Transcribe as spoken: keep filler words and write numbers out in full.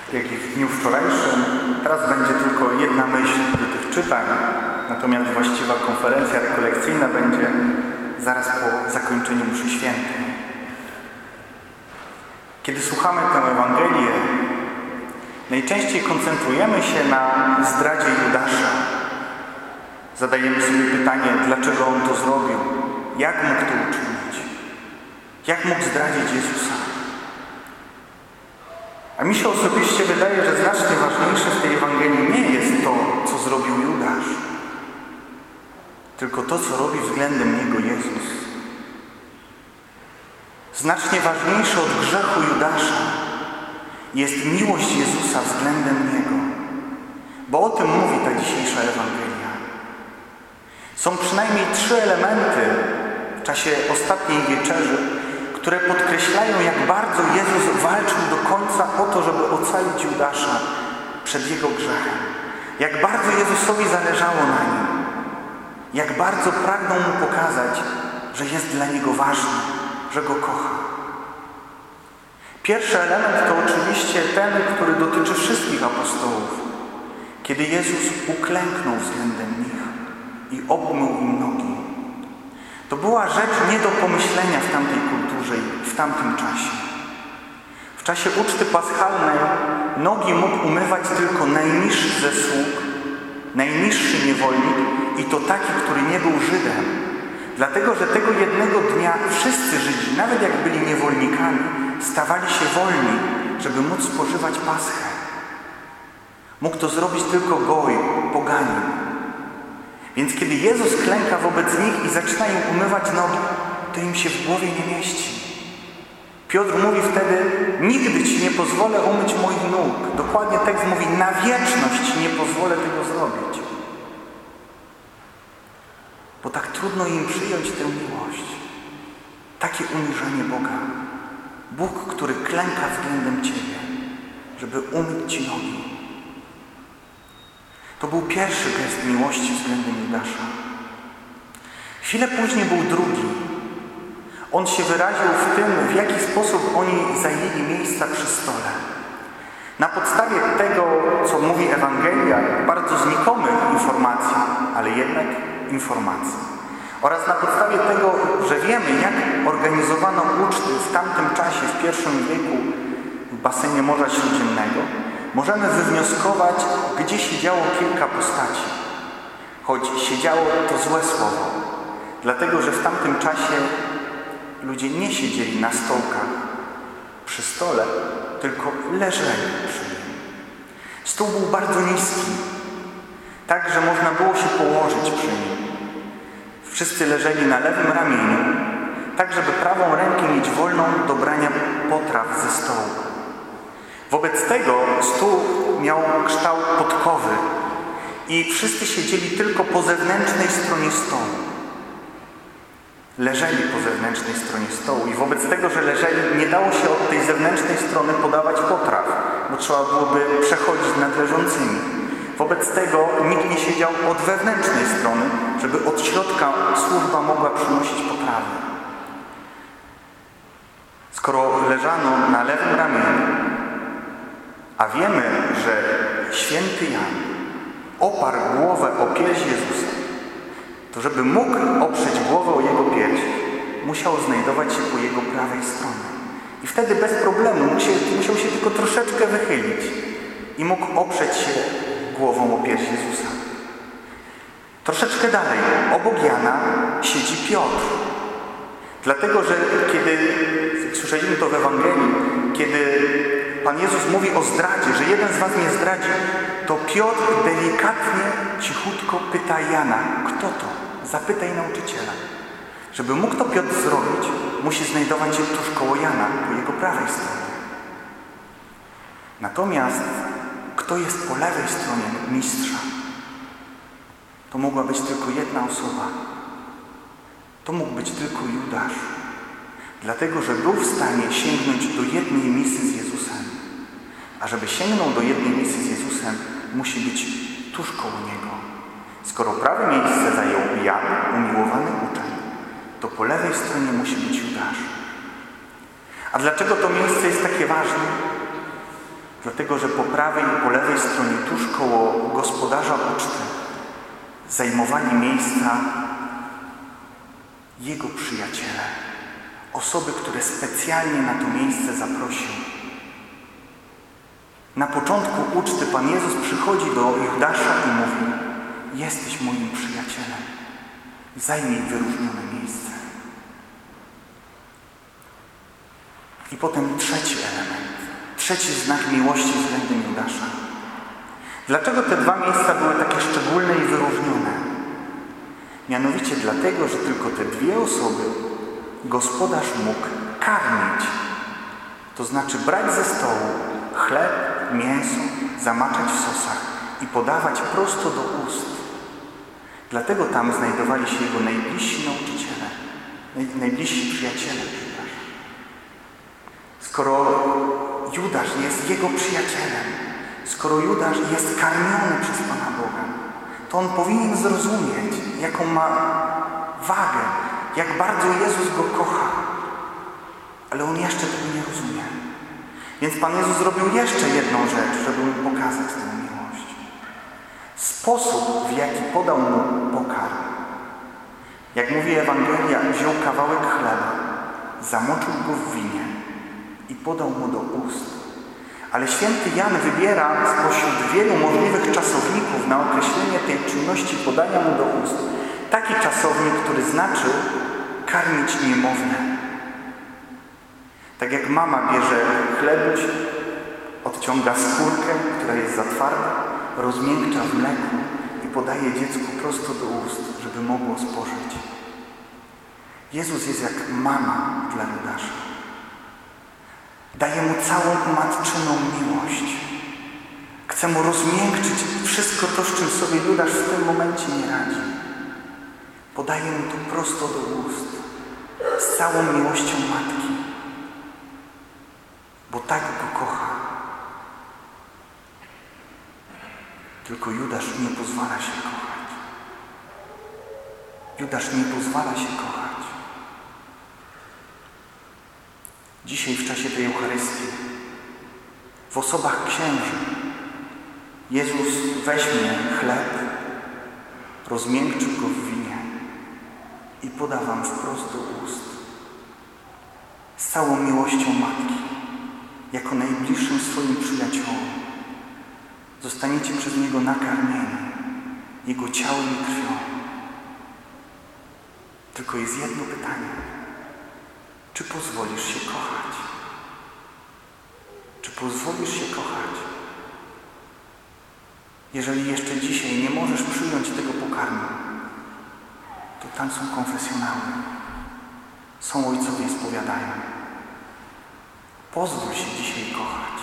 jak i w dniu wczorajszym. Teraz będzie tylko jedna myśl do tych czytań, natomiast właściwa konferencja rekolekcyjna będzie zaraz po zakończeniu mszy świętej. Kiedy słuchamy tę Ewangelię, najczęściej koncentrujemy się na zdradzie Judasza. Zadajemy sobie pytanie, dlaczego on to zrobił, jak mógł to uczynić, jak mógł zdradzić Jezusa. A mi się osobiście wydaje, że znacznie ważniejsze w tej Ewangelii nie jest to, co zrobił Judasz, tylko to, co robi względem Niego Jezus. Znacznie ważniejsze od grzechu Judasza jest miłość Jezusa względem Niego. Bo o tym mówi ta dzisiejsza Ewangelia. Są przynajmniej trzy elementy w czasie ostatniej wieczerzy, które podkreślają, jak bardzo Jezus walczył do końca o to, żeby ocalić Judasza przed jego grzechem. Jak bardzo Jezusowi zależało na nim. Jak bardzo pragnął mu pokazać, że jest dla niego ważny, że go kocha. Pierwszy element to oczywiście ten, który dotyczy wszystkich apostołów. Kiedy Jezus uklęknął względem nich i obmył im nogi. To była rzecz nie do pomyślenia w tamtej kulturze i w tamtym czasie. W czasie uczty paschalnej nogi mógł umywać tylko najniższy ze sług, najniższy niewolnik i to taki, który nie był Żydem. Dlatego, że tego jednego dnia wszyscy Żydzi, nawet jak byli niewolnikami, stawali się wolni, żeby móc spożywać paschę. Mógł to zrobić tylko goj, poganin. Więc kiedy Jezus klęka wobec nich i zaczyna im umywać nogi, to im się w głowie nie mieści. Piotr mówi wtedy, nigdy Ci nie pozwolę umyć moich nóg. Dokładnie tekst mówi, na wieczność Ci nie pozwolę tego zrobić. Bo tak trudno im przyjąć tę miłość. Takie uniżenie Boga. Bóg, który klęka względem Ciebie, żeby umyć Ci nogi. To był pierwszy gest miłości względem Judasza. Chwilę później był drugi. On się wyraził w tym, w jaki sposób oni zajęli miejsca przy stole. Na podstawie tego, co mówi Ewangelia, bardzo znikomych informacji, ale jednak informacji. Oraz na podstawie tego, że wiemy, jak organizowano uczty w tamtym czasie, w pierwszym wieku, w basenie Morza Śródziemnego, możemy wywnioskować, gdzie siedziało kilka postaci. Choć siedziało to złe słowo. Dlatego, że w tamtym czasie ludzie nie siedzieli na stołkach przy stole, tylko leżeli przy nim. Stół był bardzo niski, tak, że można było się położyć przy nim. Wszyscy leżeli na lewym ramieniu, tak, żeby prawą rękę mieć wolną do brania potraw ze stołu. Wobec tego stół miał kształt podkowy i wszyscy siedzieli tylko po zewnętrznej stronie stołu. Leżeli po zewnętrznej stronie stołu i wobec tego, że leżeli, nie dało się od tej zewnętrznej strony podawać potraw, bo trzeba byłoby przechodzić nad leżącymi. Wobec tego nikt nie siedział od wewnętrznej strony, żeby od środka służba mogła przynosić potrawy. Skoro leżano na lewym ramieniu, a wiemy, że święty Jan oparł głowę o pierś Jezusa, to żeby mógł oprzeć głowę o jego pierś, musiał znajdować się po jego prawej stronie. I wtedy bez problemu musiał, musiał się tylko troszeczkę wychylić i mógł oprzeć się głową o pierś Jezusa. Troszeczkę dalej, obok Jana siedzi Piotr. Dlatego, że kiedy, słyszeliśmy to w Ewangelii, kiedy Pan Jezus mówi o zdradzie, że jeden z was mnie zdradzi, to Piotr delikatnie, cichutko pyta Jana, kto to? Zapytaj nauczyciela. Żeby mógł to Piotr zrobić, musi znajdować się tuż koło Jana, po jego prawej stronie. Natomiast kto jest po lewej stronie mistrza? To mogła być tylko jedna osoba. To mógł być tylko Judasz. Dlatego, że był w stanie sięgnąć do jednej misy z Jezusem. A żeby sięgnął do jednej misy z Jezusem, musi być tuż koło Niego. Skoro prawe miejsce zajął Jan, umiłowany uczeń, to po lewej stronie musi być Judasz. A dlaczego to miejsce jest takie ważne? Dlatego, że po prawej i po lewej stronie, tuż koło gospodarza uczty, zajmowali miejsca Jego przyjaciele. Osoby, które specjalnie na to miejsce zaprosił. Na początku uczty Pan Jezus przychodzi do Judasza i mówi: jesteś moim przyjacielem. Zajmij wyróżnione miejsce. I potem trzeci element. Trzeci znak miłości względem Judasza. Dlaczego te dwa miejsca były takie szczególne i wyróżnione? Mianowicie dlatego, że tylko te dwie osoby gospodarz mógł karmić. To znaczy brać ze stołu chleb, mięso, zamaczać w sosach i podawać prosto do ust. Dlatego tam znajdowali się jego najbliżsi nauczyciele, najbliżsi przyjaciele. Skoro Judasz jest jego przyjacielem, skoro Judasz jest karmiony przez Pana Boga, to on powinien zrozumieć, jaką ma wagę, jak bardzo Jezus go kocha. Ale on jeszcze tego nie rozumie. Więc Pan Jezus zrobił jeszcze jedną rzecz, żeby mu pokazać tę miłość. Sposób, w jaki podał mu pokarm. Jak mówi Ewangelia, wziął kawałek chleba, zamoczył go w winie i podał mu do ust. Ale święty Jan wybiera spośród wielu możliwych czasowników na określenie tej czynności podania mu do ust taki czasownik, który znaczy karmić niemowlę. Tak jak mama bierze chlebuś, odciąga skórkę, która jest za twarda, rozmiękcza w mleku i podaje dziecku prosto do ust, żeby mogło spożyć. Jezus jest jak mama dla Judasza. Daje mu całą matczyną miłość. Chce mu rozmiękczyć wszystko to, z czym sobie Judasz w tym momencie nie radzi. Podaje mu to prosto do ust, z całą miłością matki. Bo tak go kocha. Tylko Judasz nie pozwala się kochać. Judasz nie pozwala się kochać. Dzisiaj w czasie tej Eucharystii, w osobach księży, Jezus weźmie chleb, rozmiękczy go w winie i poda wam wprost do ust. Z całą miłością matki, jako najbliższym swoim przyjaciołom. Zostaniecie przez Niego nakarmieni, Jego ciałem i krwią. Tylko jest jedno pytanie. Czy pozwolisz się kochać? Czy pozwolisz się kochać? Jeżeli jeszcze dzisiaj nie możesz przyjąć tego pokarmu, to tam są konfesjonały. Są ojcowie spowiadają. Pozwól się dzisiaj kochać.